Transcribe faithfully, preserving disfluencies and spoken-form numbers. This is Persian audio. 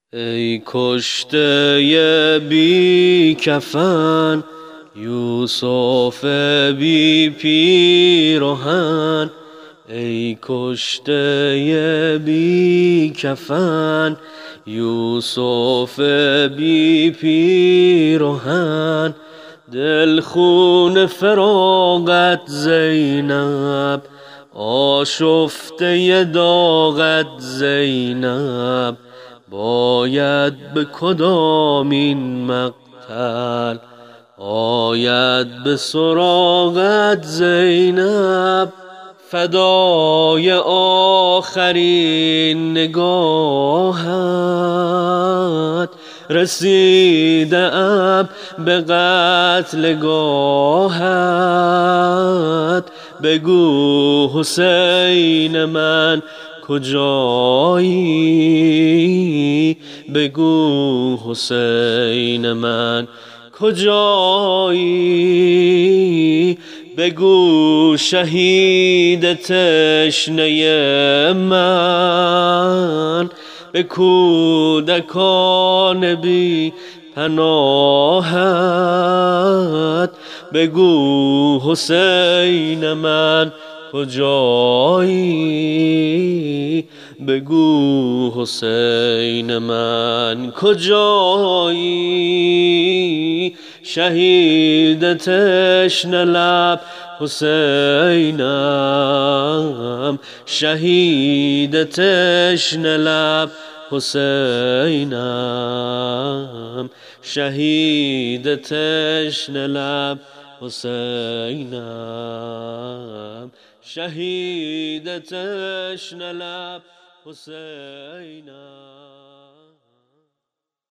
ای کشته بی کفن یوسف بی پیراهن، ای کشته بی کفن یوسف بی پیراهن. دل خون فراقت زینب، آشفته داغت زینب، باید به کدامین مقتل آید به سراغت زینب. فدای آخرین نگاهت رسیده ام به قتلگاهت. بگو حسین من کجایی، بگو حسین من کجایی. بگو شهید تشنه من به کودکان بی پناهت. بگو حسین من کجایی، بگو حسین من کجایی. شهید تشنه لب حسینم، شهید تشنه لب حسینم، شهید تشنه لب حسینم، شهید تشنه لب حسینم.